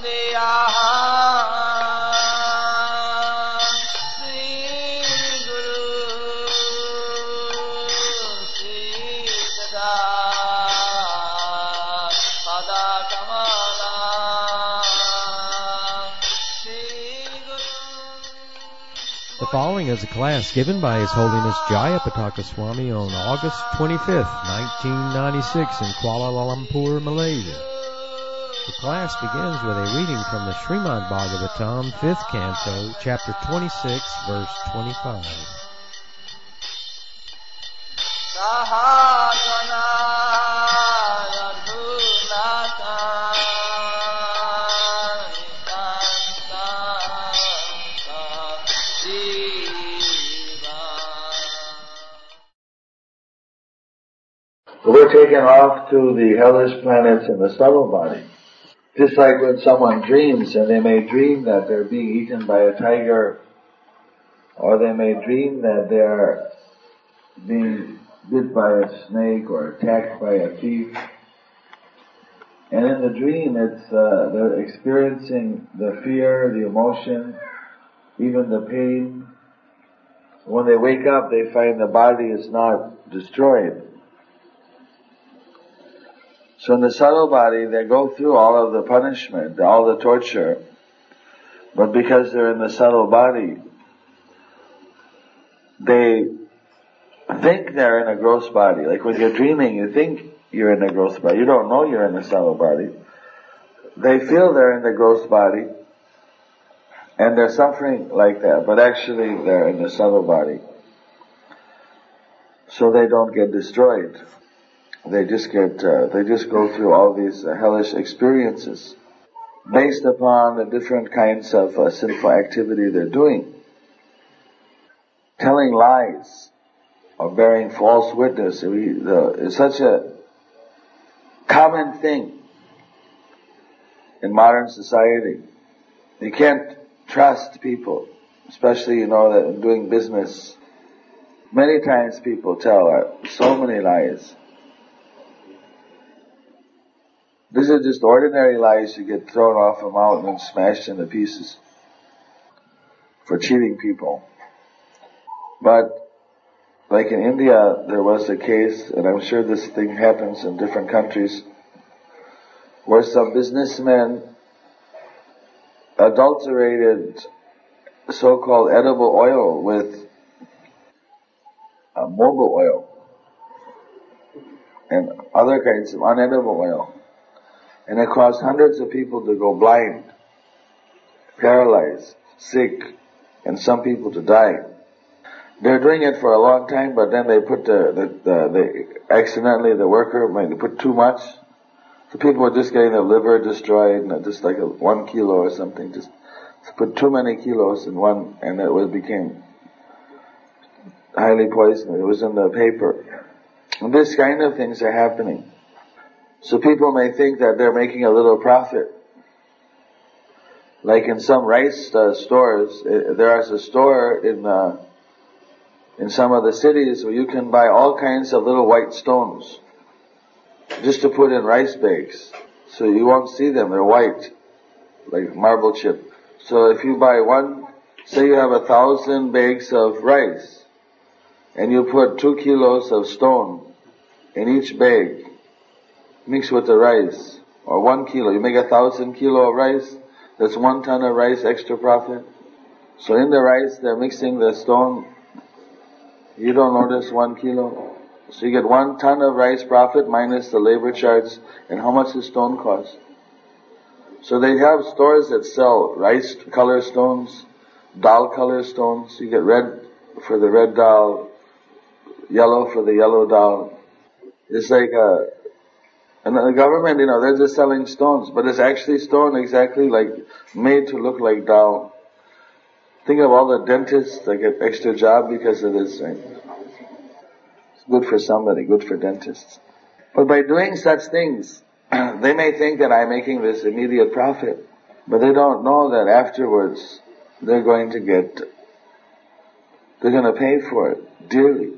The following is a class given by His Holiness Jayapataka Swami on August 25th, 1996 in Kuala Lumpur, Malaysia. The class begins with a reading from the Srimad Bhagavatam, 5th Canto, Chapter 26, verse 25. We're taken off to the hellish planets in the subtle body. Just like when someone dreams, and they may dream that they're being eaten by a tiger, or they may dream that they are being bit by a snake or attacked by a thief. And in the dream, they're experiencing the fear, the emotion, even the pain. When they wake up, they find the body is not destroyed. So in the subtle body, they go through all of the punishment, all the torture, but because they're in the subtle body, they think they're in a gross body. Like when you're dreaming, you think you're in a gross body. You don't know you're in a subtle body. They feel they're in the gross body, and they're suffering like that, but actually they're in the subtle body. So they don't get destroyed. They just go through all these hellish experiences based upon the different kinds of sinful activity they're doing. Telling lies or bearing false witness is such a common thing in modern society. You can't trust people, especially, that in doing business. Many times people tell so many lies. These are just ordinary lies. You get thrown off a mountain and smashed into pieces for cheating people. But like in India, there was a case, and I'm sure this thing happens in different countries, where some businessmen adulterated so-called edible oil with mobil oil and other kinds of unedible oil. And it caused hundreds of people to go blind, paralyzed, sick, and some people to die. They're doing it for a long time, but then they put accidentally the worker, they put too much. So people were just getting their liver destroyed, and just like 1 kilo or something, just put too many kilos in one, and it became highly poisonous. It was in the paper. And this kind of things are happening. So people may think that they're making a little profit. Like in some rice stores, there is a store in some of the cities where you can buy all kinds of little white stones just to put in rice bags. So you won't see them, they're white, like marble chip. So if you buy say you have 1,000 bags of rice, and you put 2 kilos of stone in each bag, mixed with the rice, or 1 kilo. You make 1,000 kilo of rice, that's 1 ton of rice extra profit. So in the rice, they're mixing the stone. You don't notice 1 kilo. So you get 1 ton of rice profit minus the labor charge, and how much the stone costs. So they have stores that sell rice color stones, dal color stones. You get red for the red dal, yellow for the yellow dal. It's like and the government, they're just selling stones, but it's actually stone exactly like made to look like dal. Think of all the dentists that get extra job because of this thing. It's good for somebody, good for dentists. But by doing such things, they may think that I'm making this immediate profit, but they don't know that afterwards they're going to pay for it dearly.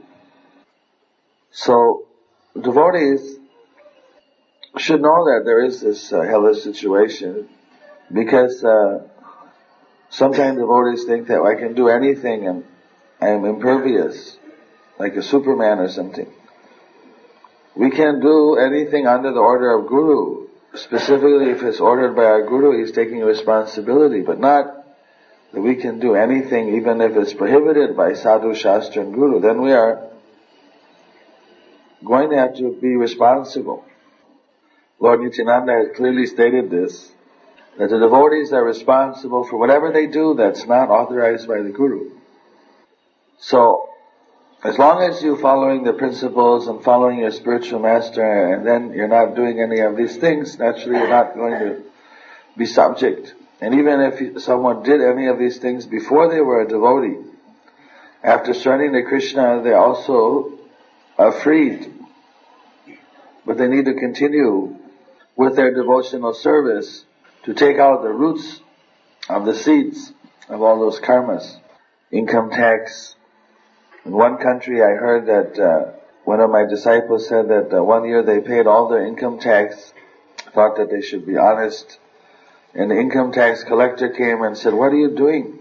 So devotees should know that there is this hellish situation, Because sometimes devotees think that I can do anything and I am impervious, like a Superman or something. We can do anything under the order of Guru. Specifically, if it's ordered by our Guru, he's taking responsibility, but not that we can do anything even if it's prohibited by Sadhu, Shastra and Guru. Then we are going to have to be responsible. Lord Nityananda has clearly stated this, that the devotees are responsible for whatever they do that's not authorized by the Guru. So, as long as you're following the principles and following your spiritual master, and then you're not doing any of these things, naturally you're not going to be subject. And even if someone did any of these things before they were a devotee, after surrendering to Krishna, they also are freed. But they need to continue with their devotional service to take out the roots of the seeds of all those karmas. Income tax. In one country I heard that one of my disciples said that 1 year they paid all their income tax, thought that they should be honest, and the income tax collector came and said, "What are you doing?"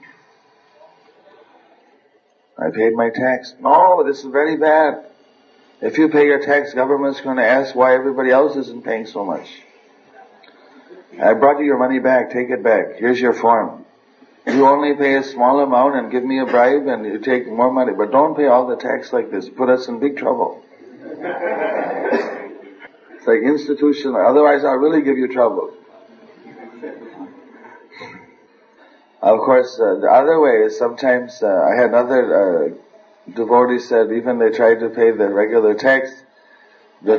"I paid my tax." "No, this is very bad. If you pay your tax, government's going to ask why everybody else isn't paying so much. I brought you your money back, take it back. Here's your form. You only pay a small amount and give me a bribe and you take more money, but don't pay all the tax like this. Put us in big trouble." It's like institutional, otherwise I'll really give you trouble. Of course, the other way is sometimes, I had another devotee said even they tried to pay the regular tax, but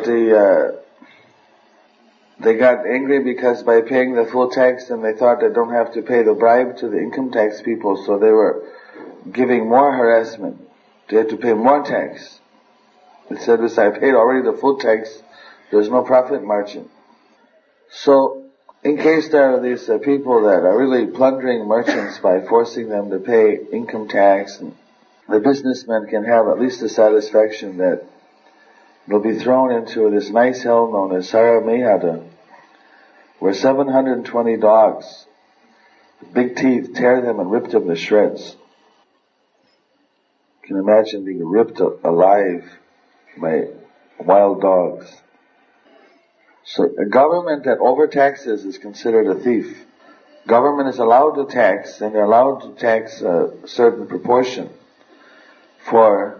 they got angry because by paying the full tax then they thought they don't have to pay the bribe to the income tax people, so they were giving more harassment. They had to pay more tax. They said, "This, I paid already the full tax, there's no profit margin." So, in case there are these people that are really plundering merchants by forcing them to pay income tax, and the businessmen can have at least the satisfaction that they'll be thrown into this nice hell known as Saramehada, where 720 dogs with big teeth tear them and rip them to shreds. You can imagine being ripped alive by wild dogs. So a government that overtaxes is considered a thief. Government is allowed to tax, and they're allowed to tax a certain proportion for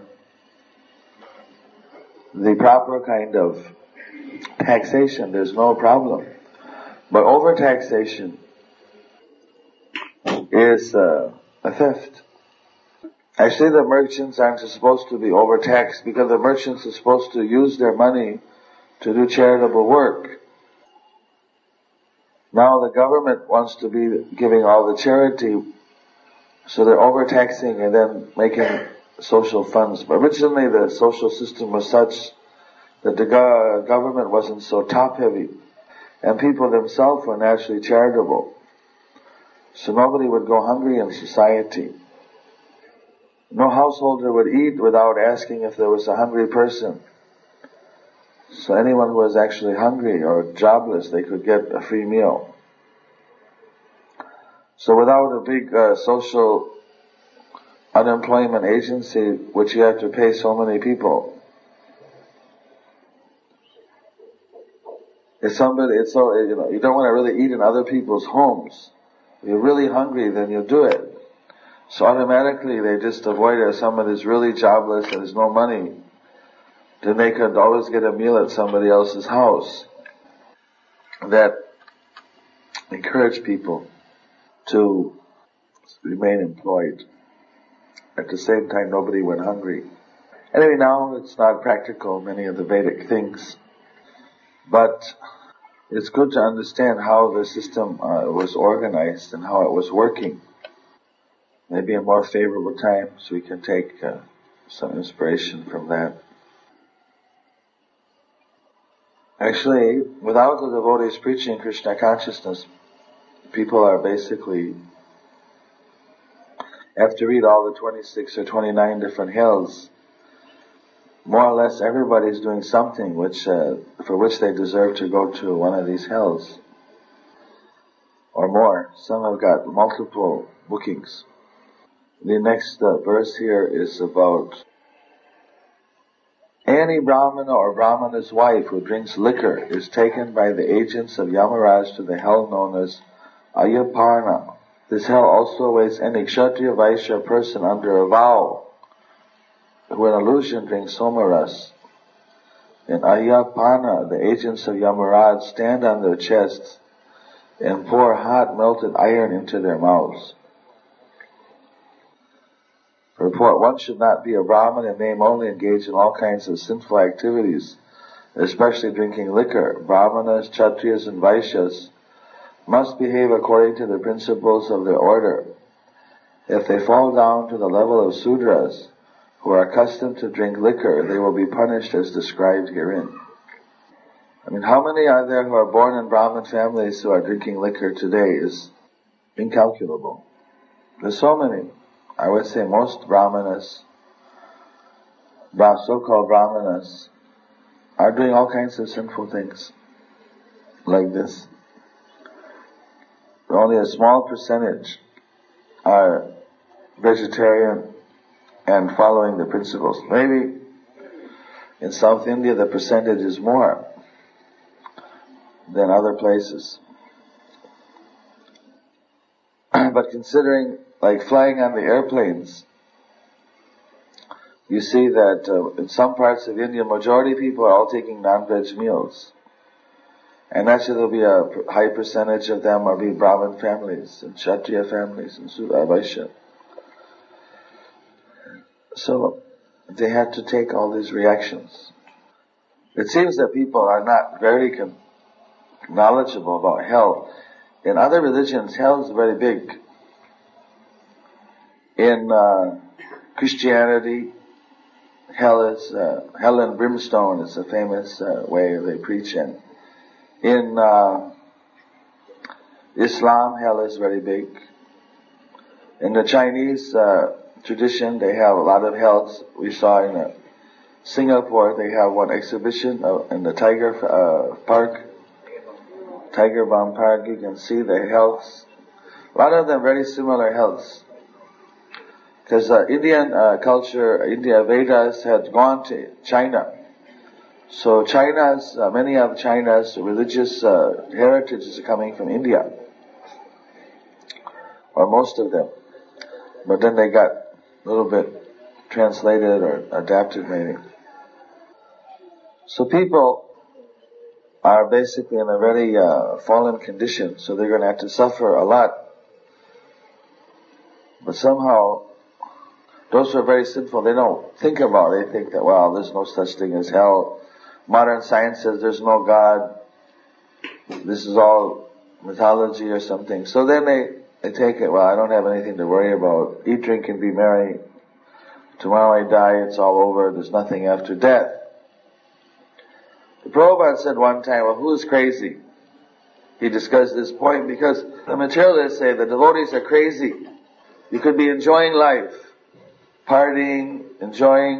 the proper kind of taxation. There's no problem. But overtaxation is a theft. Actually, the merchants aren't supposed to be overtaxed because the merchants are supposed to use their money to do charitable work. Now the government wants to be giving all the charity, so they're overtaxing and then making social funds. But originally the social system was such that the government wasn't so top-heavy, and people themselves were naturally charitable. So nobody would go hungry in society. No householder would eat without asking if there was a hungry person. So anyone who was actually hungry or jobless, they could get a free meal. So without a big social unemployment agency, which you have to pay so many people, you don't want to really eat in other people's homes. If you're really hungry, then you do it. So automatically they just avoid it. If someone is really jobless and there's no money, then they could always get a meal at somebody else's house. That encouraged people to remain employed. At the same time, nobody went hungry. Anyway, now it's not practical, many of the Vedic things. But it's good to understand how the system was organized and how it was working. Maybe a more favorable time so we can take some inspiration from that. Actually, without the devotees preaching Krishna consciousness, people are basically have to read all the 26 or 29 different hells. More or less everybody's doing something for which they deserve to go to one of these hells. Or or more. Some have got multiple bookings. The next verse here is about any Brahmana or Brahmana's wife who drinks liquor is taken by the agents of Yamaraj to the hell known as Ayaparna. This hell also awaits any Kshatriya Vaishya person under a vow who in illusion drinks somaras. In Ayaparna, the agents of Yamaraj stand on their chests and pour hot melted iron into their mouths. Report, one should not be a Brahmin in name only, engage in all kinds of sinful activities, especially drinking liquor. Brahmanas, Kshatriyas, and Vaishyas must behave according to the principles of their order. If they fall down to the level of Sudras, who are accustomed to drink liquor, they will be punished as described herein. I mean, how many are there who are born in Brahmin families who are drinking liquor today is incalculable. There's so many. I would say most Brahmanas, so-called Brahmanas, are doing all kinds of sinful things like this. Only a small percentage are vegetarian and following the principles. Maybe in South India the percentage is more than other places. But considering, like flying on the airplanes, you see that in some parts of India, majority of people are all taking non-veg meals. And actually there'll be a high percentage of them are being Brahmin families, and Kshatriya families, and Vaishya. So, they had to take all these reactions. It seems that people are not very knowledgeable about hell. In other religions, hell is very big. In Christianity, hell and brimstone is a famous way they preach in. In Islam, hell is very big. In the Chinese tradition, they have a lot of hells. We saw in Singapore, they have one exhibition in the Tiger Balm Park. You can see the hells. A lot of them very similar hells. Because Indian culture, India Vedas had gone to China. So many of China's religious heritage is coming from India. Or most of them. But then they got a little bit translated or adapted maybe. So people are basically in a very fallen condition, so they're going to have to suffer a lot. But somehow, those who are very sinful, they don't think about it. They think that, well, there's no such thing as hell. Modern science says there's no God. This is all mythology or something. So then they take it, well, I don't have anything to worry about. Eat, drink, and be merry. Tomorrow I die, it's all over. There's nothing after death. The Prabhupada said one time, well, who is crazy? He discussed this point because the materialists say the devotees are crazy. You could be enjoying life, partying, enjoying.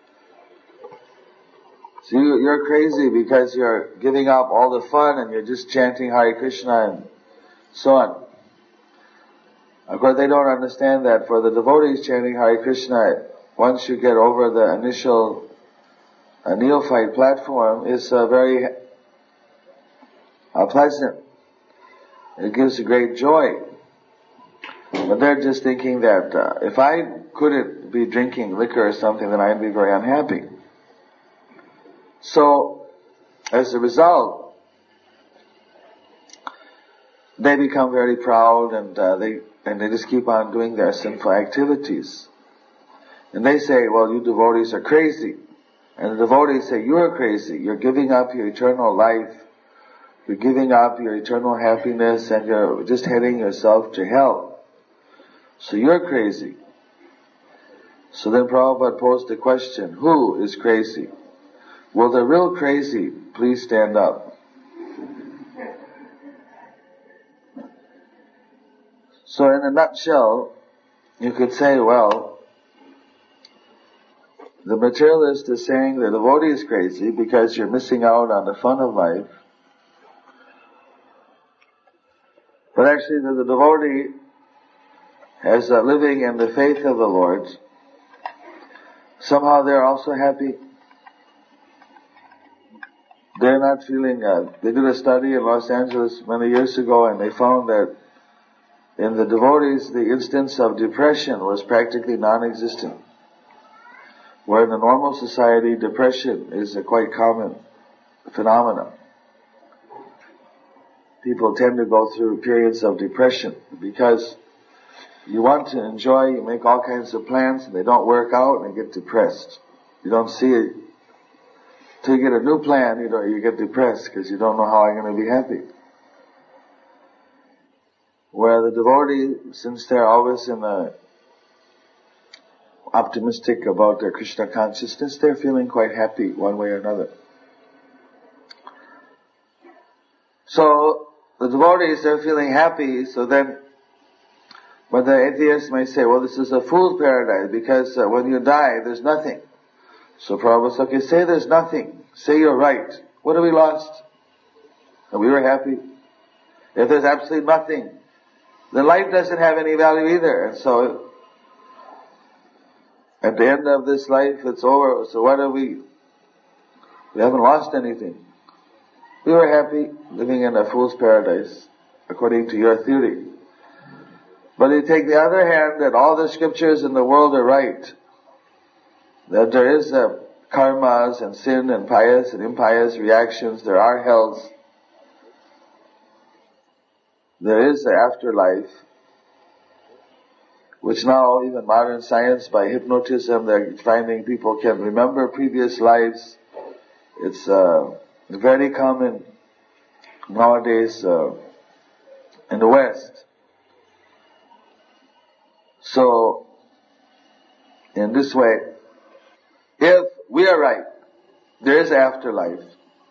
So you're crazy because you're giving up all the fun and you're just chanting Hare Krishna and so on. Of course, they don't understand that for the devotees chanting Hare Krishna, once you get over the initial neophyte platform, it's very pleasant. It gives a great joy. But they're just thinking that if I couldn't be drinking liquor or something, then I'd be very unhappy. So, as a result, they become very proud and they just keep on doing their sinful activities. And they say, well, you devotees are crazy. And the devotees say, you're crazy. You're giving up your eternal life. You're giving up your eternal happiness and you're just heading yourself to hell. So you're crazy. So then Prabhupada posed the question, who is crazy? Will the real crazy please stand up? So in a nutshell, you could say, well, the materialist is saying the devotee is crazy because you're missing out on the fun of life. But actually the devotee, as living in the faith of the Lord, somehow they're also happy. They're not feeling, they did a study in Los Angeles many years ago, and they found that in the devotees, the instance of depression was practically non-existent. Where in a normal society, depression is a quite common phenomenon. People tend to go through periods of depression because you want to enjoy, you make all kinds of plans, and they don't work out, and you get depressed. You don't see it. Till you get a new plan, you get depressed because you don't know how I'm going to be happy. Where the devotee, since they're always in a optimistic about their Krishna consciousness, they're feeling quite happy one way or another. So, the devotees, they're feeling happy, so then, but the atheists may say, well, this is a fool's paradise, because when you die, there's nothing. So Prabhupada said, okay, say there's nothing. Say you're right. What have we lost? And we were happy. If there's absolutely nothing, then life doesn't have any value either. And so, at the end of this life, it's over. So what are we? We haven't lost anything. We were happy living in a fool's paradise, according to your theory. But you take the other hand that all the scriptures in the world are right. That there is karmas and sin and pious and impious reactions. There are hells. There is the afterlife, which now even modern science, by hypnotism, they're finding people can remember previous lives. It's very common nowadays in the West. So, in this way, if we are right, there is afterlife,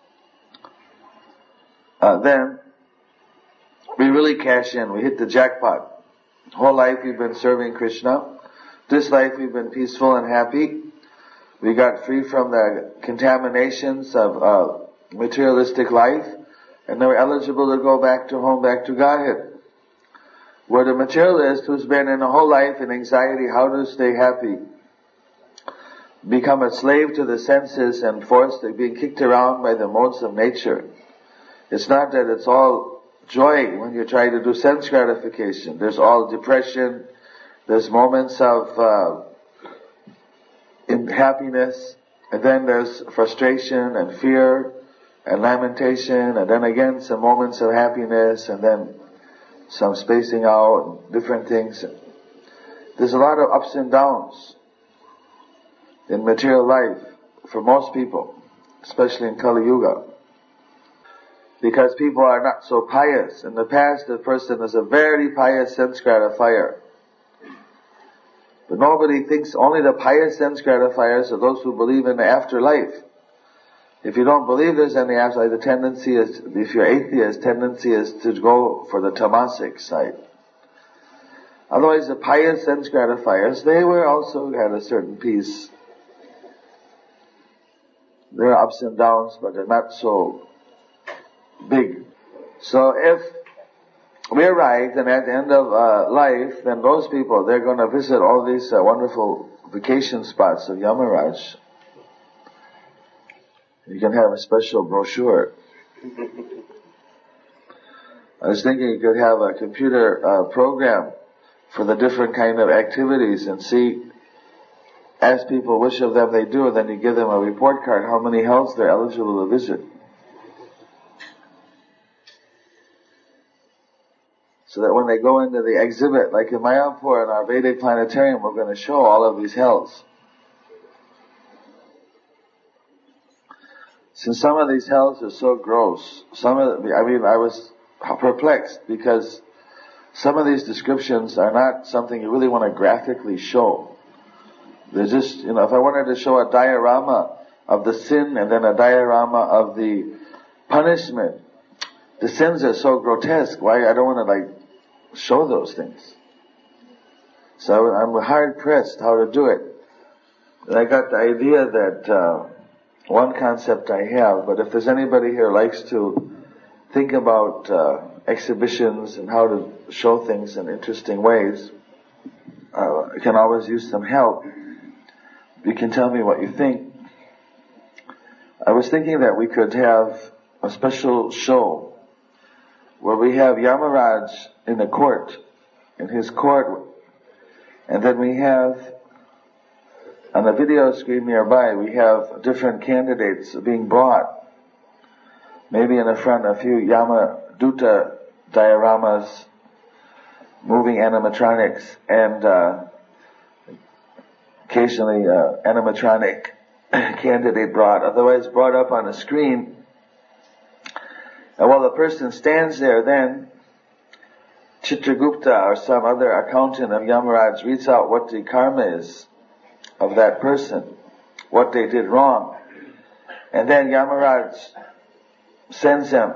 then we really cash in. We hit the jackpot. Whole life we've been serving Krishna. This life we've been peaceful and happy. We got free from the contaminations of materialistic life, and now we're eligible to go back to home, back to Godhead. Where the materialist who's been in a whole life in anxiety, how to stay happy, become a slave to the senses and forced to being kicked around by the modes of nature. It's not that it's all joy when you try to do sense gratification. There's all depression, there's moments of happiness, and then there's frustration and fear and lamentation, and then again some moments of happiness, and then some spacing out, and different things. There's a lot of ups and downs in material life for most people, especially in Kali Yuga. Because people are not so pious. In the past, the person is a very pious sense gratifier. But nobody thinks only the pious sense gratifiers are those who believe in the afterlife. If you don't believe there's any afterlife, the tendency is, if you're atheist, tendency is to go for the tamasic side. Otherwise, the pious sense gratifiers, they were also had a certain peace. There are ups and downs, but they're not so big. So if we're right, then at the end of life, then those people, they're going to visit all these wonderful vacation spots of Yamaraj. You can have a special brochure. I was thinking you could have a computer program for the different kind of activities and see, ask people which of them they do, and then you give them a report card how many hells they're eligible to visit. So that when they go into the exhibit, like in Mayapur in our Vedic planetarium, we're going to show all of these hells. Since some of these hells are so gross, I was perplexed because some of these descriptions are not something you really want to graphically show. They're just, if I wanted to show a diorama of the sin and then a diorama of the punishment, the sins are so grotesque. Why? I don't want to show those things. So I'm hard pressed how to do it. And I got the idea that one concept I have, but if there's anybody here who likes to think about exhibitions and how to show things in interesting ways. I can always use some help. You can tell me what you think. I was thinking that we could have a special show where we have Yamaraj in the court, in his court, and then we have on the video screen nearby, we have different candidates being brought. Maybe in the front a few Yamaduta dioramas, moving animatronics, and occasionally animatronic candidate brought, otherwise brought up on a screen. And while the person stands there, then Chitragupta or some other accountant of Yamaraj reads out what the karma is of that person, what they did wrong. And then Yamaraj sends them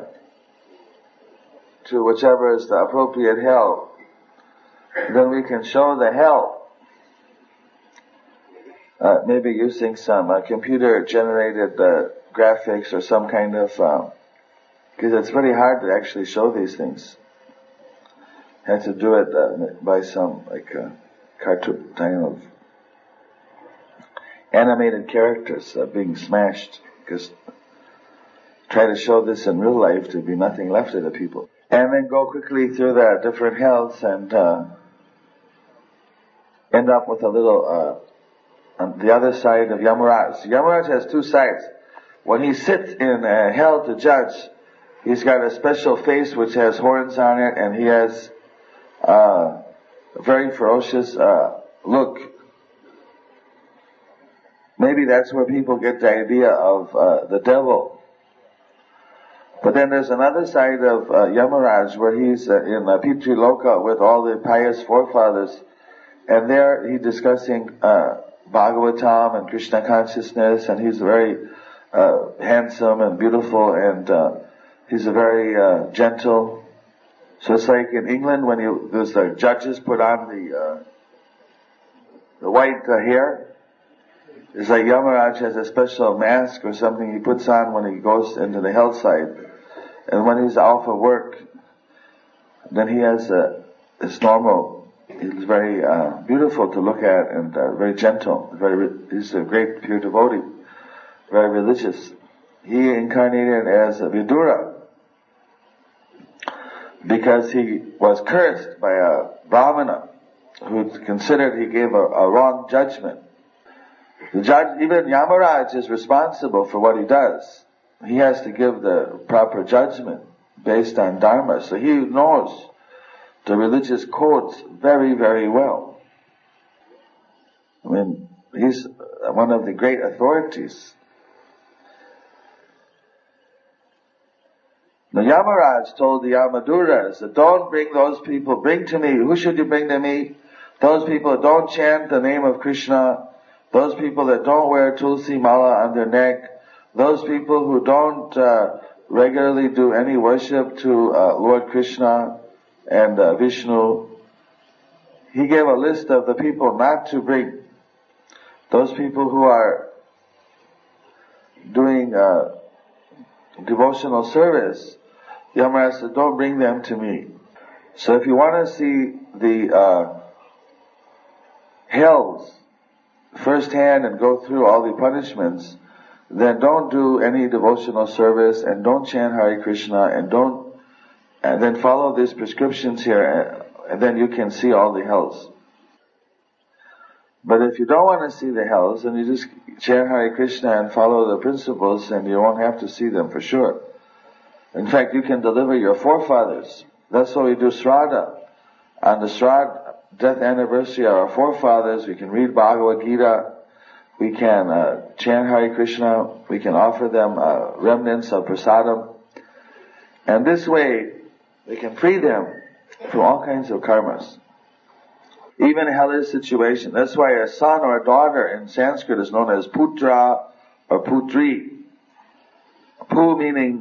to whichever is the appropriate hell. Then we can show the hell. Maybe using some computer-generated graphics or some kind of, because it's very hard to actually show these things. Had to do it by some cartoon kind of animated characters being smashed. Because try to show this in real life, there'd be nothing left of the people. And then go quickly through the different hells and end up with a little on the other side of Yamaraj. Yamaraj has two sides. When he sits in hell to judge, he's got a special face which has horns on it, and he has a very ferocious look. Maybe that's where people get the idea of the devil. But then there's another side of Yamaraj where he's in Pitri Loka with all the pious forefathers, and there he's discussing Bhagavatam and Krishna consciousness, and he's very handsome and beautiful, and he's a very gentle. So it's like in England when there's the judges put on the white hair. It's like Yamaraj has a special mask or something he puts on when he goes into the hell side. And when he's off of work, then he has his normal, he's very beautiful to look at and very gentle. He's a great pure devotee, very religious. He incarnated as a Vidura because he was cursed by a Brahmana who considered he gave a wrong judgment. The judge, even Yamaraj, is responsible for what he does. He has to give the proper judgment based on Dharma. So he knows the religious codes very, very well. I mean, he's one of the great authorities. Now Yamaraj told the Yamaduras that don't bring those people, bring to me. Who should you bring to me? Those people that don't chant the name of Krishna, those people that don't wear tulsi mala on their neck, those people who don't regularly do any worship to Lord Krishna and Vishnu. He gave a list of the people not to bring. Those people who are doing devotional service, Yamaraj said, don't bring them to me. So if you want to see the hells firsthand and go through all the punishments, then don't do any devotional service and don't chant Hare Krishna and then follow these prescriptions here, and then you can see all the hells. But if you don't want to see the hells, then you just chant Hare Krishna and follow the principles, and you won't have to see them for sure. In fact, you can deliver your forefathers. That's why we do Shraddha. On the Shraddha death anniversary of our forefathers, we can read Bhagavad Gita, we can chant Hare Krishna, we can offer them remnants of prasadam, and this way we can free them from all kinds of karmas. Even hellish situation. That's why a son or a daughter in Sanskrit is known as putra or putri. Pu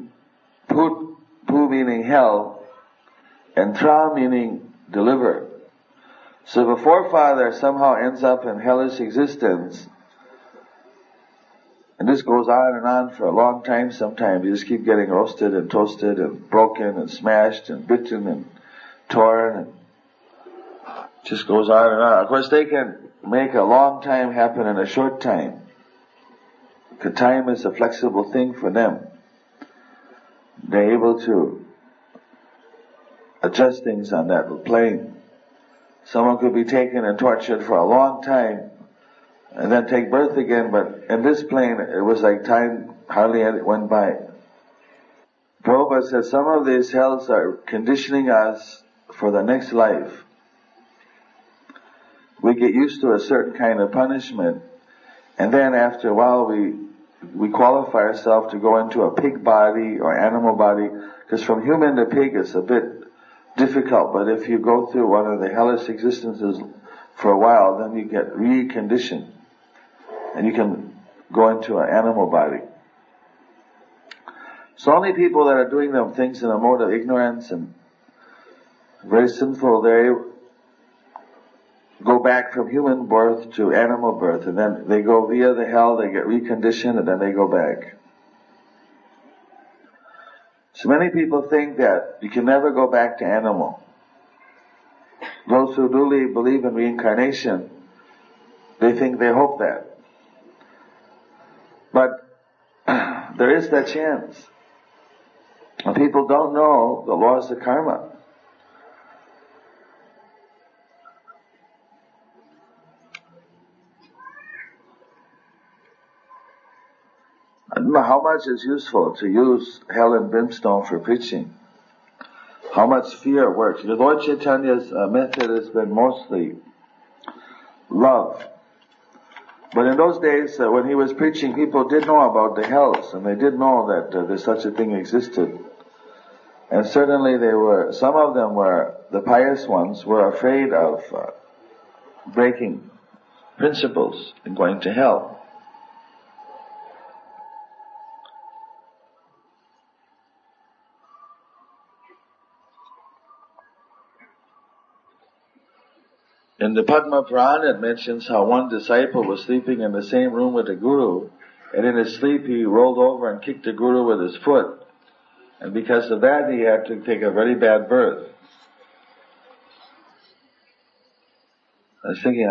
meaning hell, and tra meaning deliver. So if a forefather somehow ends up in hellish existence, And this goes on for a long time sometimes. You just keep getting roasted and toasted and broken and smashed and bitten and torn, and just goes on and on. Of course, they can make a long time happen in a short time. The time is a flexible thing for them. They're able to adjust things on that plane. Someone could be taken and tortured for a long time and then take birth again, but in this plane it was like time hardly went by. Prabhupada said some of these hells are conditioning us for the next life. We get used to a certain kind of punishment, and then after a while we qualify ourselves to go into a pig body or animal body, because from human to pig it's a bit difficult, but if you go through one of the hellish existences for a while, then you get reconditioned and you can go into an animal body. So only people that are doing them things in a mode of ignorance and very sinful, they go back from human birth to animal birth, and then they go via the hell, they get reconditioned, and then they go back. So many people think that you can never go back to animal. Those who really believe in reincarnation, they think, they hope that. But there is that chance. And people don't know the laws of karma. I don't know how much is useful to use hell and brimstone for preaching. How much fear works. The Lord Chaitanya's method has been mostly love. But in those days, when he was preaching, people did know about the hells, and they did know that there's such a thing existed. And certainly some of them were, the pious ones, were afraid of breaking principles and going to hell. In the Padma Purana, it mentions how one disciple was sleeping in the same room with the Guru, and in his sleep he rolled over and kicked the Guru with his foot. And because of that, he had to take a very bad birth. I was thinking,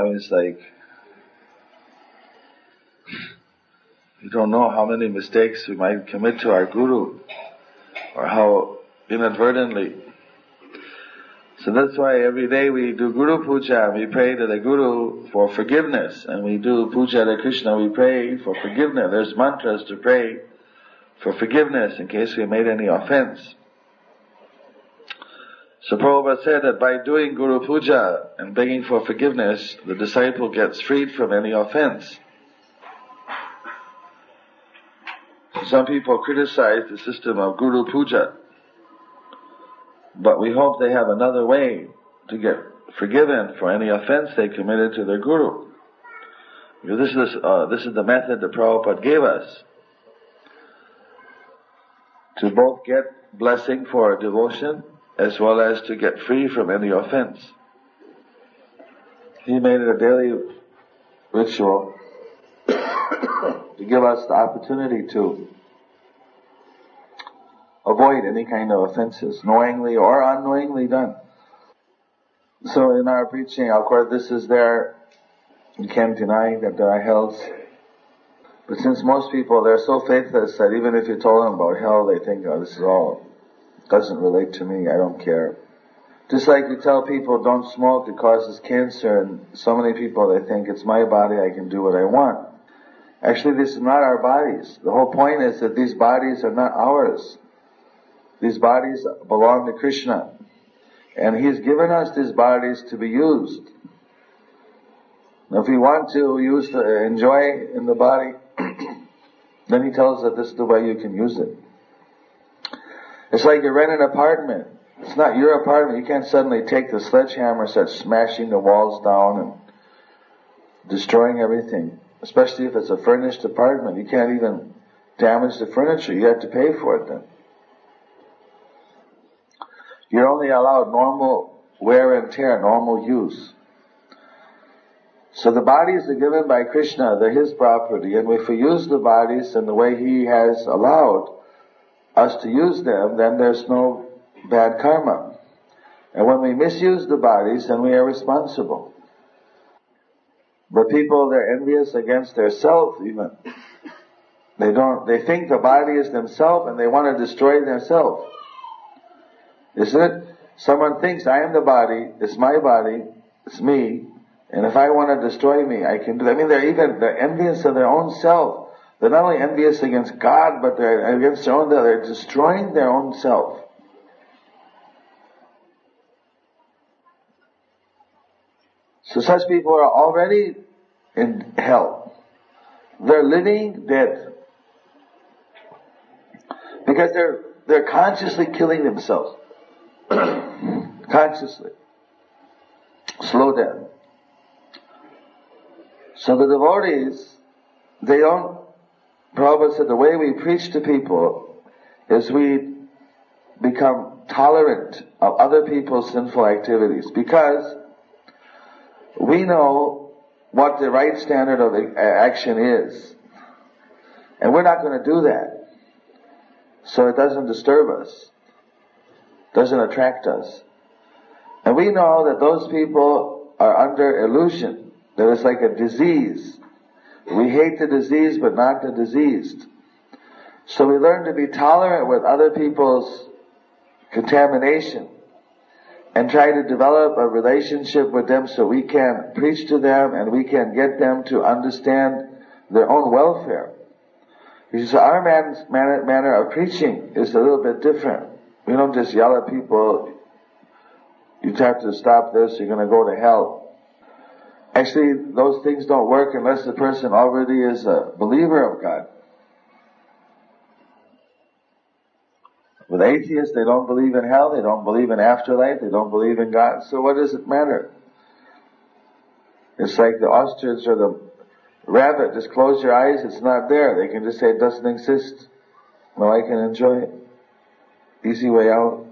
you don't know how many mistakes we might commit to our Guru, or how inadvertently. So that's why every day we do Guru Puja, we pray to the Guru for forgiveness, and we do Puja to Krishna, we pray for forgiveness. There's mantras to pray for forgiveness in case we made any offense. So Prabhupada said that by doing Guru Puja and begging for forgiveness, the disciple gets freed from any offense. Some people criticize the system of Guru Puja, but we hope they have another way to get forgiven for any offense they committed to their Guru. Because this is the method that Prabhupada gave us to both get blessing for devotion as well as to get free from any offense. He made it a daily ritual to give us the opportunity to avoid any kind of offenses, knowingly or unknowingly done. So in our preaching, of course, this is there. You can't deny that there are hells. But since most people, they're so faithless that even if you told them about hell, they think, oh, this is all, doesn't relate to me, I don't care. Just like you tell people, don't smoke, it causes cancer, and so many people, they think, it's my body, I can do what I want. Actually, this is not our bodies. The whole point is that these bodies are not ours. These bodies belong to Krishna. And He's given us these bodies to be used. Now, if we want to enjoy in the body, then He tells us that this is the way you can use it. It's like you rent an apartment. It's not your apartment. You can't suddenly take the sledgehammer and start smashing the walls down and destroying everything. Especially if it's a furnished apartment. You can't even damage the furniture. You have to pay for it then. You're only allowed normal wear and tear, normal use. So the bodies are given by Krishna, they're His property, and if we use the bodies in the way He has allowed us to use them, then there's no bad karma. And when we misuse the bodies, then we are responsible. But people, they're envious against their self even. They think the body is themselves and they want to destroy themselves. Isn't it? Someone thinks, I am the body, it's my body, it's me, and if I want to destroy me, I can do that. I mean, they're envious of their own self. They're not only envious against God, but they're against their own, they're destroying their own self. So such people are already in hell. They're living dead. Because they're consciously killing themselves. Consciously. Slow down. So the devotees, Prabhupada said the way we preach to people is we become tolerant of other people's sinful activities, because we know what the right standard of action is. And we're not going to do that. So it doesn't disturb us. Doesn't attract us. And we know that those people are under illusion. That it's like a disease. We hate the disease but not the diseased. So we learn to be tolerant with other people's contamination and try to develop a relationship with them so we can preach to them and we can get them to understand their own welfare. Because our manner of preaching is a little bit different. We don't just yell at people, you have to stop this, you're going to go to hell. Actually, those things don't work unless the person already is a believer of God. With atheists, they don't believe in hell, they don't believe in afterlife, they don't believe in God, so what does it matter? It's like the ostrich or the rabbit, just close your eyes, it's not there. They can just say it doesn't exist. Well, I can enjoy it. Easy way out.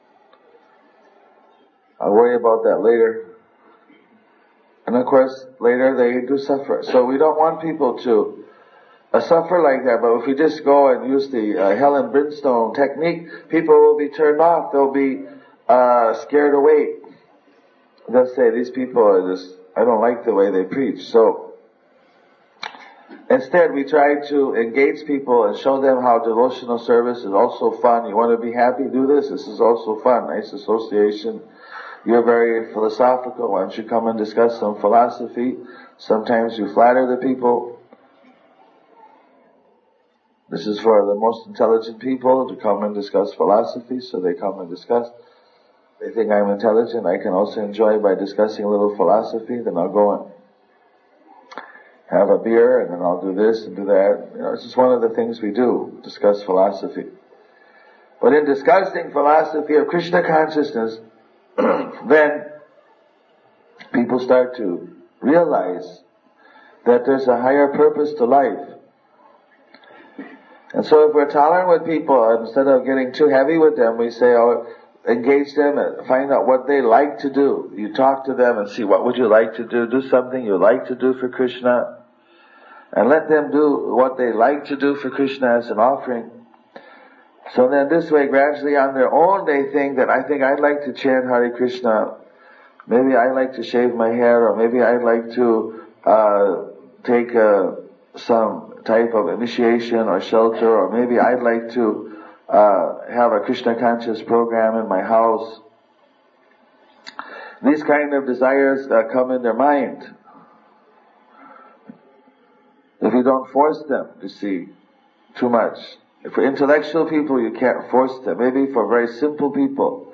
I'll worry about that later. And of course, later they do suffer. So we don't want people to suffer like that, but if we just go and use the hell and brimstone technique, people will be turned off. They'll be scared away. They'll say, these people are just, I don't like the way they preach. So instead, we try to engage people and show them how devotional service is also fun. You want to be happy? Do this. This is also fun. Nice association. You're very philosophical. Why don't you come and discuss some philosophy? Sometimes you flatter the people. This is for the most intelligent people to come and discuss philosophy, so they come and discuss. They think I'm intelligent. I can also enjoy by discussing a little philosophy. Then I'll go and have a beer, and then I'll do this and do that. You know, it's just one of the things we do, discuss philosophy. But in discussing philosophy of Krishna consciousness, then people start to realize that there's a higher purpose to life. And so if we're tolerant with people, instead of getting too heavy with them, we say, engage them and find out what they like to do. You talk to them and see, what would you like to do? Do something you like to do for Krishna. And let them do what they like to do for Krishna as an offering. So then this way, gradually on their own, they think that, I think I'd like to chant Hare Krishna. Maybe I'd like to shave my hair, or maybe I'd like to take some type of initiation or shelter, or maybe I'd like to have a Krishna conscious program in my house. These kind of desires come in their mind. If you don't force them, you see, too much. For intellectual people, you can't force them. Maybe for very simple people,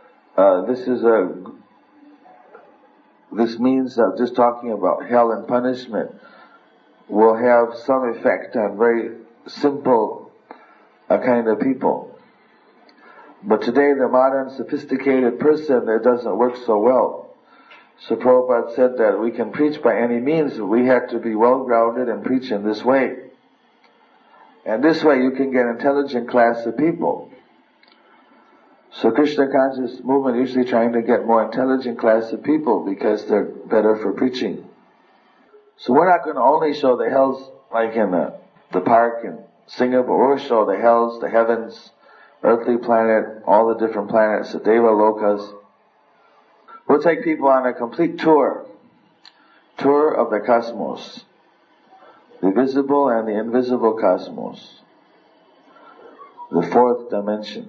this means that just talking about hell and punishment will have some effect on very simple kind of people. But today, the modern sophisticated person, it doesn't work so well. So Prabhupada said that we can preach by any means, but we have to be well grounded and preach in this way. And this way you can get an intelligent class of people. So Krishna conscious movement usually trying to get more intelligent class of people because they're better for preaching. So we're not going to only show the hells like in the park in Singapore. We'll show the hells, the heavens, earthly planet, all the different planets, the Deva Lokas. We'll take people on a complete tour of the cosmos, the visible and the invisible cosmos, the fourth dimension,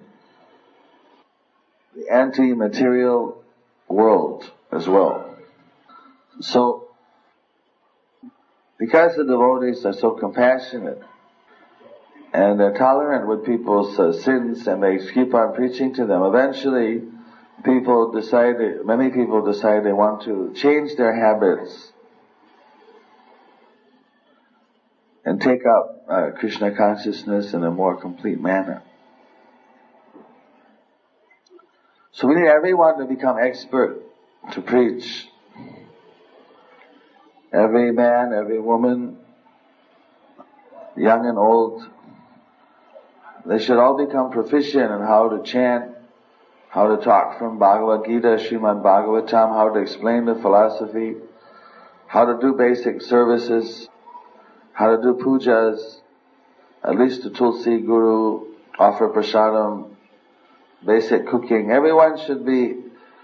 the anti-material world as well. So, because the devotees are so compassionate and they're tolerant with people's sins and they keep on preaching to them, eventually many people decide they want to change their habits and take up Krishna consciousness in a more complete manner. So we need everyone to become expert to preach. Every man, every woman, young and old, they should all become proficient in how to chant, how to talk from Bhagavad Gita, Srimad Bhagavatam, how to explain the philosophy, how to do basic services, how to do pujas, at least to Tulsi Guru, offer prasadam, basic cooking. Everyone should be,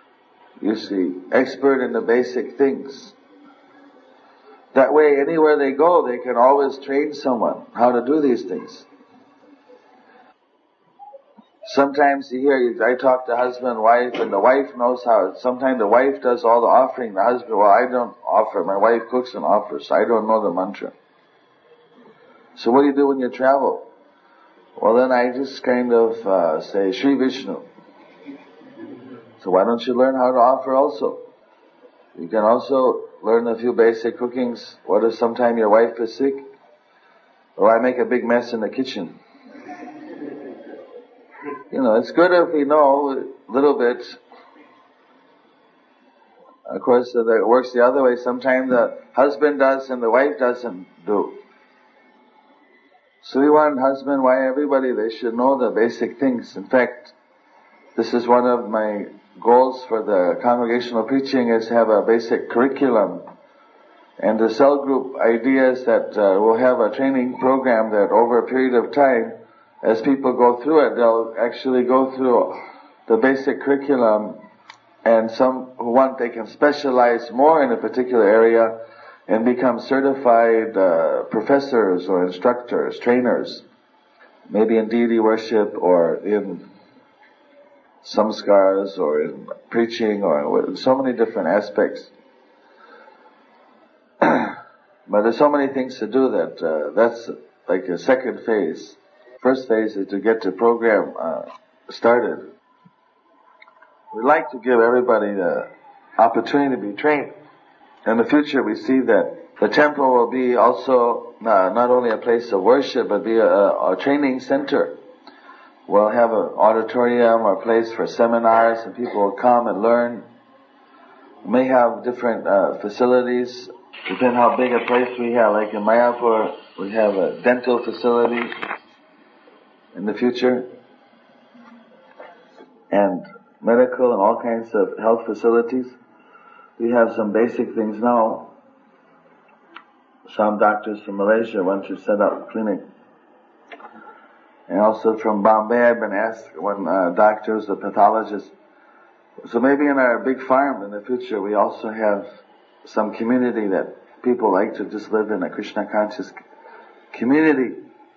expert in the basic things. That way, anywhere they go, they can always train someone how to do these things. Sometimes you hear, I talk to husband and wife, and the wife knows how. Sometimes the wife does all the offering, the husband, well, I don't offer. My wife cooks and offers. I don't know the mantra. So what do you do when you travel? Well, then I just kind of say, Shri Vishnu. So why don't you learn how to offer also? You can also learn a few basic cookings. What if sometime your wife is sick? Or I make a big mess in the kitchen. It's good if we know a little bit. Of course, it works the other way. Sometimes the husband does and the wife doesn't do. So we want husband, wife, everybody, they should know the basic things. In fact, this is one of my goals for the congregational preaching, is to have a basic curriculum. And the cell group idea is that we'll have a training program that over a period of time, as people go through it, they'll actually go through the basic curriculum, and some who want, they can specialize more in a particular area and become certified professors or instructors, trainers, maybe in deity worship or in samskars or in preaching or so many different aspects. But there's so many things to do that that's like a second phase. First phase is to get the program started. We'd like to give everybody the opportunity to be trained. In the future, we see that the temple will be also not only a place of worship, but be a training center. We'll have an auditorium or a place for seminars, and people will come and learn. We may have different facilities, depending how big a place we have. Like in Mayapur, we have a dental facility in the future, and medical and all kinds of health facilities. We have some basic things now. Some doctors from Malaysia want to set up a clinic. And also from Bombay, I've been asked when doctors, the pathologists. So maybe in our big farm in the future, we also have some community that people like to just live in, a Krishna conscious community.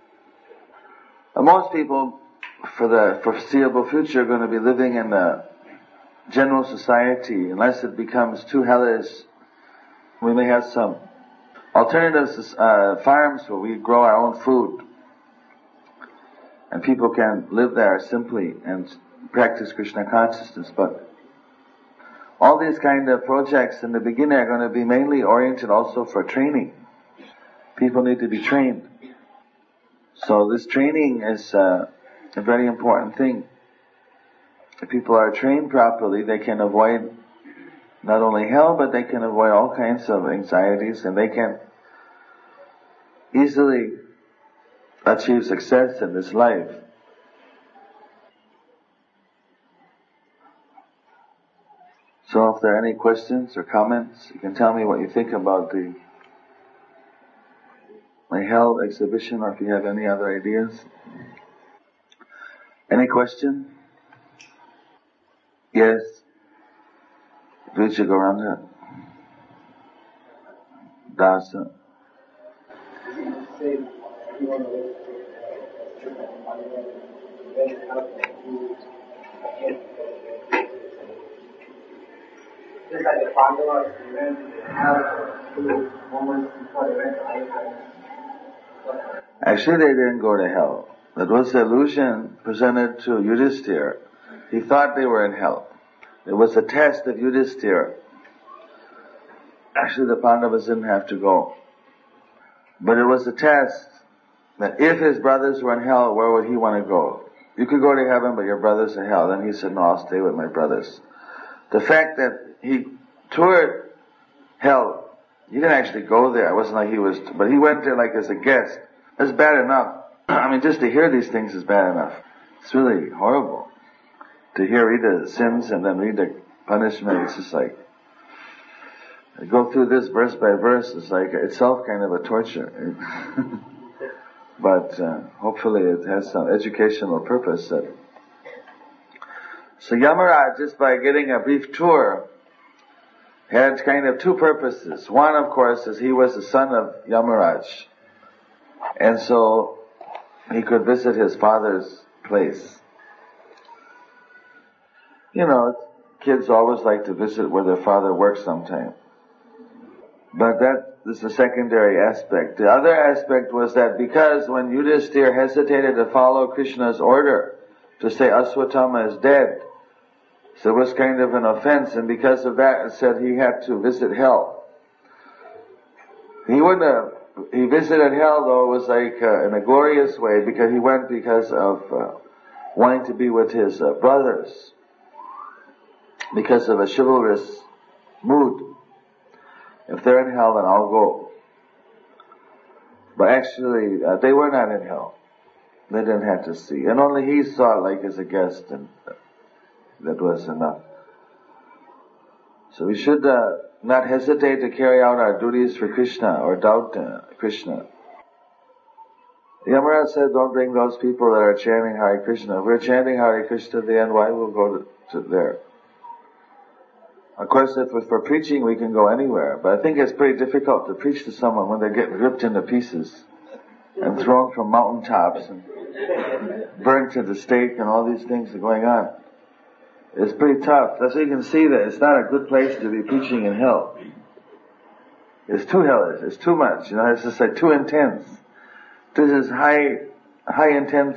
Most people, for the foreseeable future, are going to be living in the general society, unless it becomes too hellish. We may have some alternative farms where we grow our own food, and people can live there simply and practice Krishna consciousness. But all these kind of projects in the beginning are going to be mainly oriented also for training. People need to be trained. So this training is a very important thing. If people are trained properly, they can avoid not only hell, but they can avoid all kinds of anxieties, and they can easily achieve success in this life. So if there are any questions or comments, you can tell me what you think about the a hell exhibition, or if you have any other ideas. Any question? Yes? Vichagoranga. Dasa. Just like the Pandavas went to hell 2 moments before they went to hell. Actually, they didn't go to hell. That was the illusion presented to Yudhisthira. He thought they were in hell. It was a test of Yudhisthira. Actually, the Pandavas didn't have to go. But it was a test that if his brothers were in hell, where would he want to go? You could go to heaven, but your brothers are in hell. Then he said, no, I'll stay with my brothers. The fact that he toured hell, he didn't actually go there. It wasn't like he was, but he went there like as a guest. That's bad enough. I mean, just to hear these things is bad enough. It's really horrible. To read the sins and then read the punishment, it's just like, go through this verse by verse, it's like itself kind of a torture. But hopefully it has some educational purpose. So Yamaraj, just by getting a brief tour, had kind of 2 purposes. One, of course, is he was the son of Yamaraj. And so he could visit his father's place. You know, kids always like to visit where their father works sometime. But that is the secondary aspect. The other aspect was that because when Yudhisthira hesitated to follow Krishna's order to say Aswatthama is dead, so it was kind of an offense, and because of that it said he had to visit hell. He visited hell, though, it was like in a glorious way, because he went because of wanting to be with his brothers, because of a chivalrous mood. If they're in hell, then I'll go. But actually, they were not in hell. They didn't have to see. And only he saw it like as a guest, and that was enough. So we should not hesitate to carry out our duties for Krishna or doubt Krishna. Yamaraj said, don't bring those people that are chanting Hare Krishna. If we're chanting Hare Krishna at the end, why we'll go to there? Of course, if it's for preaching, we can go anywhere. But I think it's pretty difficult to preach to someone when they're getting ripped into pieces and thrown from mountaintops and burnt to the stake and all these things are going on. It's pretty tough. That's why you can see that it's not a good place to be preaching in hell. It's too hellish. It's too much. It's just like too intense. This is high intense.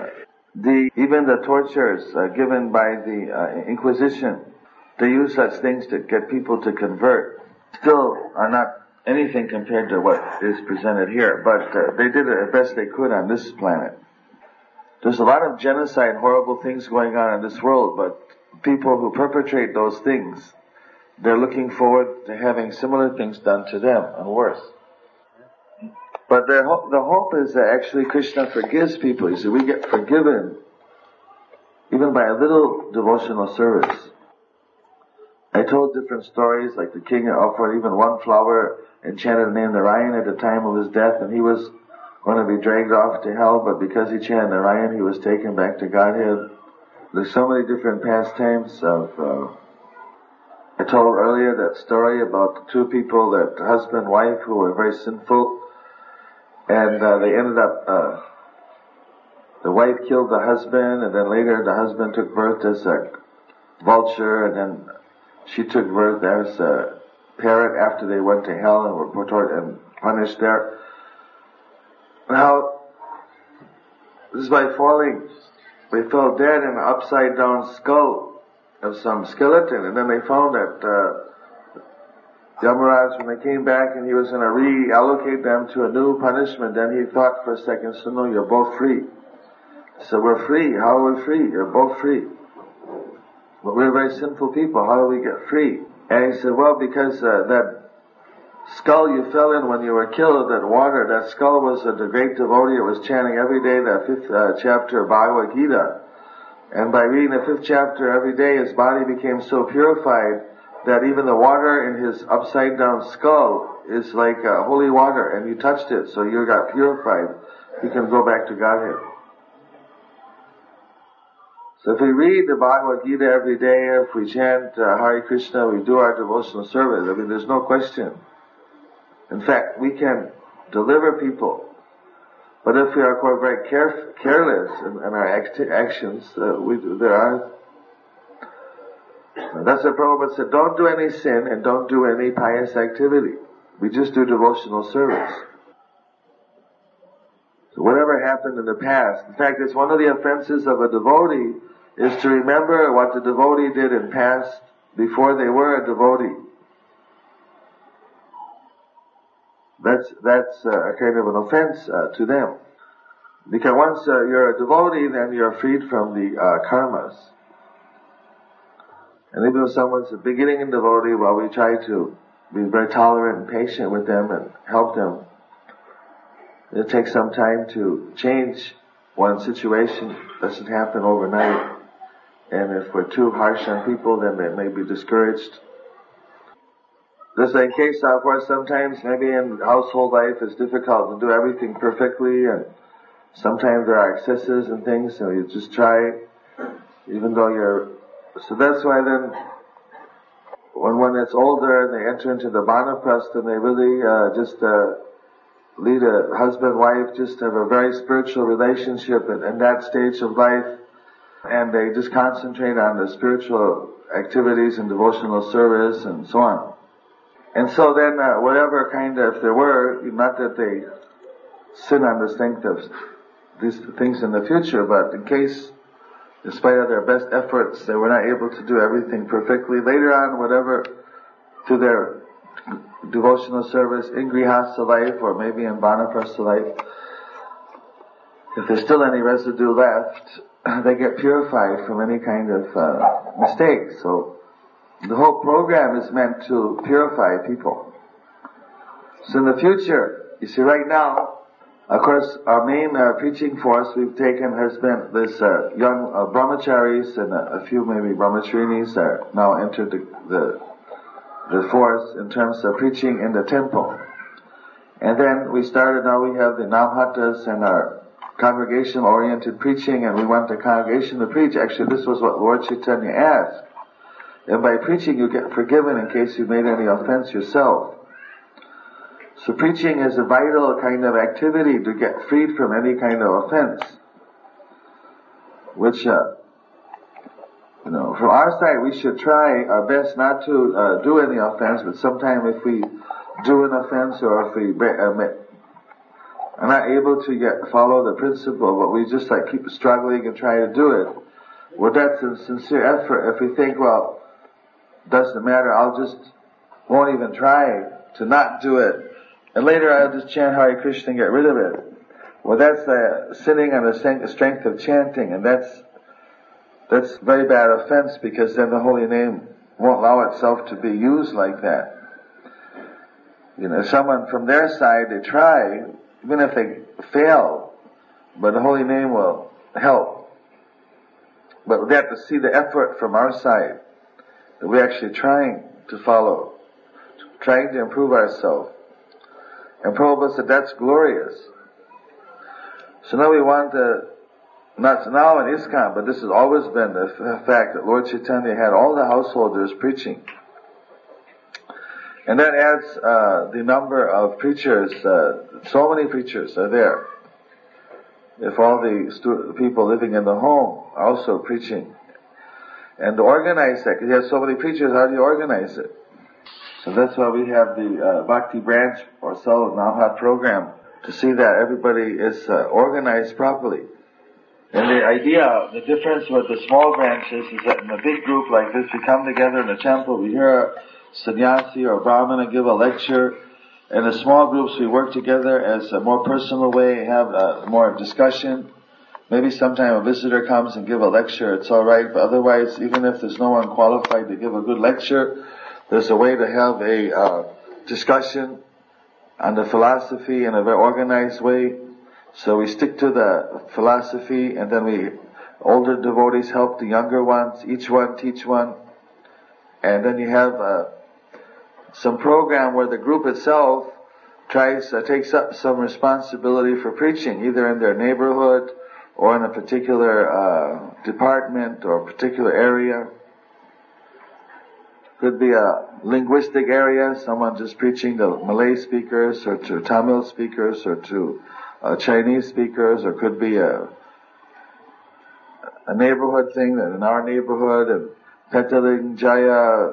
Even the tortures given by the Inquisition, they use such things to get people to convert. Still are not anything compared to what is presented here, but they did it as best they could on this planet. There's a lot of genocide, horrible things going on in this world, but people who perpetrate those things, they're looking forward to having similar things done to them, and worse. But the hope is that actually Krishna forgives people. You see, we get forgiven even by a little devotional service. I told different stories, like the king offered even one flower and chanted the name Narayan at the time of his death, and he was going to be dragged off to hell, but because he chanted Narayan, he was taken back to Godhead. There's so many different pastimes of, I told earlier that story about the 2 people, that husband and wife, who were very sinful, and they ended up, the wife killed the husband, and then later the husband took birth as a vulture, and then she took birth as a parrot after they went to hell and were tortured and punished there. Now, this is by falling. They fell dead in an upside down skull of some skeleton, and then they found that Yamaraj, when they came back and he was going to reallocate them to a new punishment, then he thought for a second, so no, you're both free. So we're free. How are we free? You're both free. But we're very sinful people. How do we get free? And he said, well, because that skull you fell in when you were killed, that water, that skull was the great devotee. It was chanting every day the 5th chapter of Bhagavad Gita. And by reading the 5th chapter every day, his body became so purified that even the water in his upside down skull is like holy water, and you touched it, so you got purified. You can go back to Godhead. So if we read the Bhagavad Gita every day, if we chant Hare Krishna, we do our devotional service, I mean, there's no question. In fact, we can deliver people. But if we are very careless in our actions, there are. That's what Prabhupada said, don't do any sin and don't do any pious activity. We just do devotional service. So whatever happened in the past, in fact, it's one of the offenses of a devotee is to remember what the devotee did in past before they were a devotee. That's a kind of an offense to them. Because once you're a devotee, then you're freed from the karmas. And even if someone's a beginning in devotee, well, we try to be very tolerant and patient with them and help them. It takes some time to change one situation. It doesn't happen overnight. And if we're too harsh on people, then they may be discouraged. Just in case, of course, sometimes maybe in household life it's difficult to do everything perfectly, and sometimes there are excesses and things, so you just try, even though you're... So that's why then, when one gets older and they enter into the Vanaprastha, and they really just lead a husband-wife, just have a very spiritual relationship in that stage of life, and they just concentrate on the spiritual activities and devotional service and so on. And so then, whatever kind of, if there were, not that they sin on the strength of these things in the future, but in case, in spite of their best efforts, they were not able to do everything perfectly, later on, whatever, to their devotional service in Grihastha life, or maybe in Vanaprastha life, if there's still any residue left, they get purified from any kind of mistake. So, the whole program is meant to purify people. So in the future, you see right now, of course, our main preaching force we've taken has been this young brahmacharis, and a few maybe brahmacharinis are now entered the force in terms of preaching in the temple. And then we started, now we have the Namhattas and our congregation-oriented preaching, and we want the congregation to preach. Actually, this was what Lord Chaitanya asked. And by preaching you get forgiven in case you made any offense yourself. So preaching is a vital kind of activity to get freed from any kind of offense. Which, from our side we should try our best not to do any offense, but sometimes if we do an offense or if we are not able to follow the principle, but we just keep struggling and try to do it, well, that's a sincere effort. If we think, well, doesn't matter, won't even try to not do it, and later I'll just chant Hare Krishna and get rid of it. Well, that's sinning on the strength of chanting, and that's very bad offense, because then the holy name won't allow itself to be used like that. Someone from their side, they try, even if they fail, but the holy name will help. But we have to see the effort from our side, that we're actually trying to follow, trying to improve ourselves. And Prabhupada said that's glorious. So now we want not now in ISKCON, but this has always been the fact that Lord Chaitanya had all the householders preaching. And that adds the number of preachers, so many preachers are there. If all the people living in the home are also preaching. And to organize that, because you have so many preachers, how do you organize it? So that's why we have the Bhakti branch or Cell Namhat program, to see that everybody is organized properly. And the idea, the difference with the small branches is that in a big group like this, we come together in the temple, we hear a sannyasi or a brahmana give a lecture. In the small groups, we work together as a more personal way, have more discussion. Maybe sometime a visitor comes and give a lecture, it's alright, but otherwise, even if there's no one qualified to give a good lecture, there's a way to have a discussion on the philosophy in a very organized way. So we stick to the philosophy, and then older devotees help the younger ones, each one teach one, and then you have some program where the group itself takes up some responsibility for preaching, either in their neighborhood or in a particular department or a particular area. Could be a linguistic area, someone just preaching to Malay speakers or to Tamil speakers or to Chinese speakers, or could be a neighborhood thing that in our neighborhood and Petaling Jaya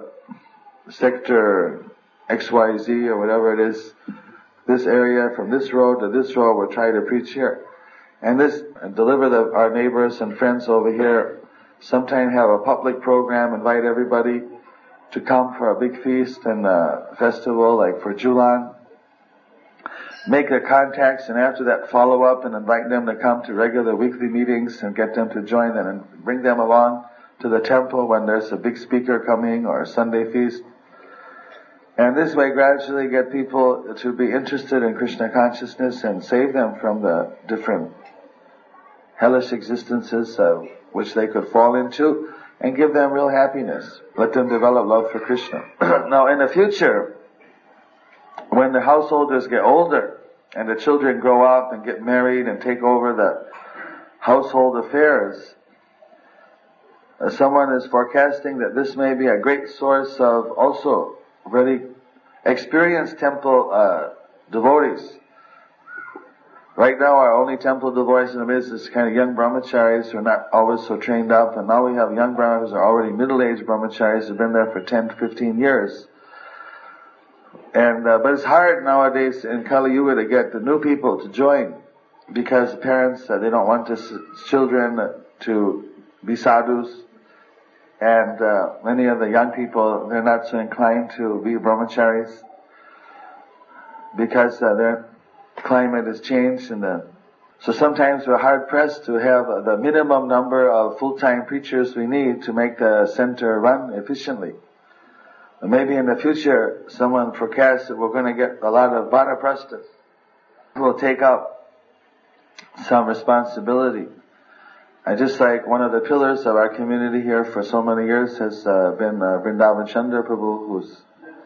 sector XYZ or whatever it is, this area from this road to this road we'll try to preach here. And deliver our neighbors and friends over here. Sometime have a public program, invite everybody to come for a big feast and a festival like for Julan. Make their contacts, and after that follow up and invite them to come to regular weekly meetings and get them to join them and bring them along to the temple when there's a big speaker coming or a Sunday feast. And this way gradually get people to be interested in Krishna consciousness and save them from the different hellish existences which they could fall into, and give them real happiness. Let them develop love for Krishna. Now in the future, when the householders get older and the children grow up and get married and take over the household affairs, someone is forecasting that this may be a great source of also very experienced temple devotees. Right now our only temple devotees in the midst is kind of young brahmacharis who are not always so trained up, and now we have young brahmacharis who are already middle-aged brahmacharis who have been there for 10 to 15 years. And but it's hard nowadays in Kali Yuga to get the new people to join, because the parents they don't want the children to be sadhus, and many of the young people they're not so inclined to be brahmacharis because their climate has changed, so sometimes we're hard pressed to have the minimum number of full-time preachers we need to make the center run efficiently. Maybe in the future, someone forecasts that we're going to get a lot of vanaprasthas who will take up some responsibility. Just like one of the pillars of our community here for so many years has been Vrindavan Chandra Prabhu, who's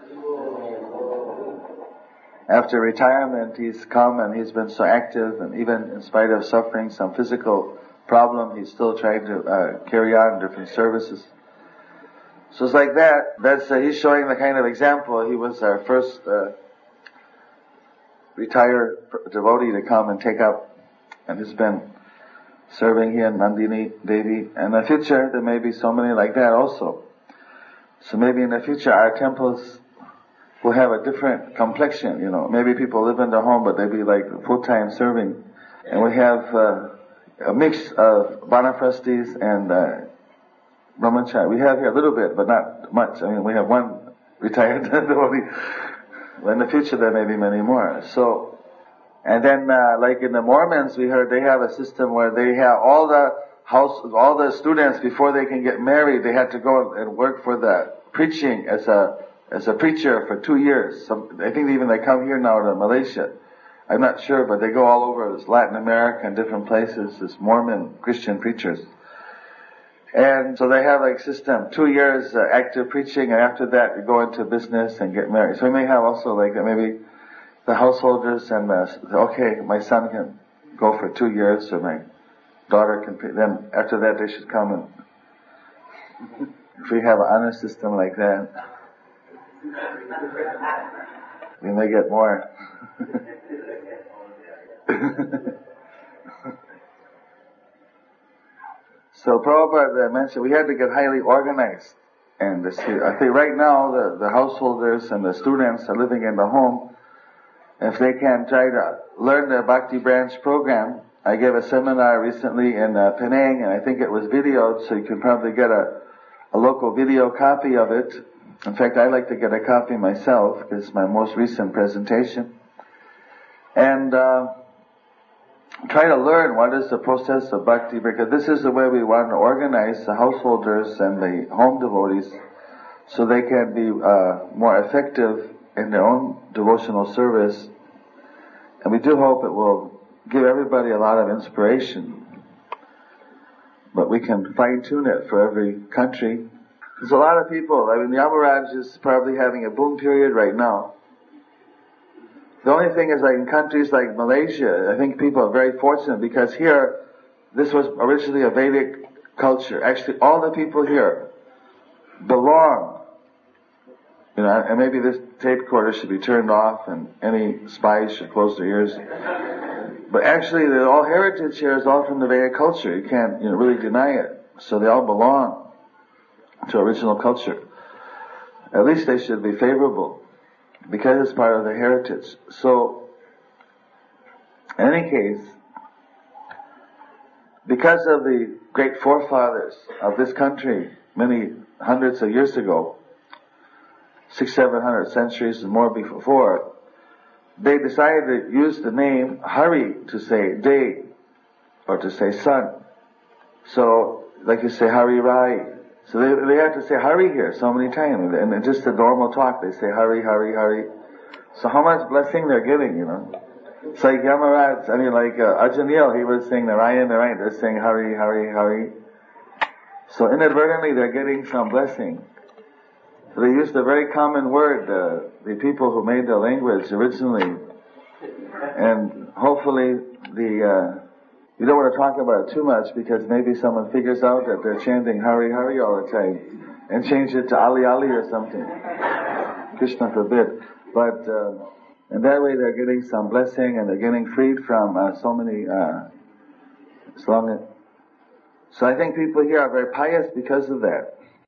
after retirement he's come and he's been so active, and even in spite of suffering some physical problem, he's still trying to carry on different services. So it's like that. He's showing the kind of example. He was our first retired devotee to come and take up, and has been serving here in Nandini Devi. And in the future, there may be so many like that also. So maybe in the future, our temples will have a different complexion, Maybe people live in their home, but they be like full-time serving. And we have a mix of vanaprasthis and brahmachari. We have here a little bit, but not much. We have one retired devotee. In the future, there may be many more. So, and then like in the Mormons, we heard they have a system where they have all the students before they can get married, they had to go and work for the preaching as a preacher for 2 years. I think even they come here now to Malaysia. I'm not sure, but they go all over Latin America and different places as Mormon Christian preachers. And so they have like system, 2 years active preaching, and after that you go into business and get married. So we may have also like maybe the householders and okay, my son can go for 2 years, or my daughter can, then after that they should come and if we have an honor system like that, we may get more. So Prabhupada mentioned we had to get highly organized. And I think right now the householders and the students are living in the home. If they can try to learn the Bhakti Branch program, I gave a seminar recently in Penang, and I think it was videoed, so you can probably get a local video copy of it. In fact, I'd like to get a copy myself, because it's my most recent presentation. And try to learn what is the process of bhakti, because this is the way we want to organize the householders and the home devotees so they can be more effective in their own devotional service. And we do hope it will give everybody a lot of inspiration. But we can fine-tune it for every country. There's a lot of people. I mean, the Yamaraj is probably having a boom period right now. The only thing is, like in countries like Malaysia, I think people are very fortunate because here, this was originally a Vedic culture. Actually, all the people here belong. You know, and maybe this tape recorder should be turned off and any spies should close their ears. But actually, all heritage here is all from the Vedic culture. You can't, really deny it. So they all belong to original culture. At least they should be favorable because it's part of their heritage. So, in any case, because of the great forefathers of this country many hundreds of years ago, 600-700 centuries and more before, they decided to use the name Hari to say day or to say sun. So, like you say Hari Rai. So they have to say Hari here so many times, and just the normal talk, they say Hari, Hari, Hari. So how much blessing they're getting, It's like Yamaraj, Ajanil, he was saying Narayan, Narayan, they're saying Hari, Hari, Hari. So inadvertently they're getting some blessing. So they used a very common word, the people who made the language originally. And hopefully you don't want to talk about it too much because maybe someone figures out that they're chanting Hari Hari all the time and change it to Ali Ali or something. Krishna forbid. But, and that way they're getting some blessing and they're getting freed from so many, so I think people here are very pious because of that.